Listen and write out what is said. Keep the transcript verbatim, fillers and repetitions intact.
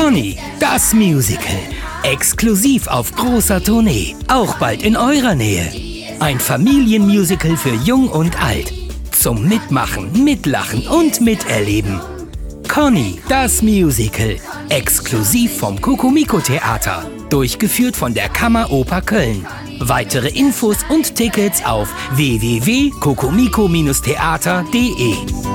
Conny, das Musical. Exklusiv auf großer Tournee. Auch bald in eurer Nähe. Ein Familienmusical für Jung und Alt. Zum Mitmachen, Mitlachen und Miterleben. Conny, das Musical. Exklusiv vom Coco-Mico Theater. Durchgeführt von der Kammeroper Köln. Weitere Infos und Tickets auf w w w punkt cocomico Bindestrich theater punkt de.